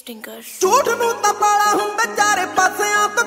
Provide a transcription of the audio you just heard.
Stinkers. ਝੂਠ ਨੂੰ ਤਾਂ ਪਾਲਾ ਹੁੰਦਾ ਚਾਰੇ ਪਾਸਿਆਂ ਤੋਂ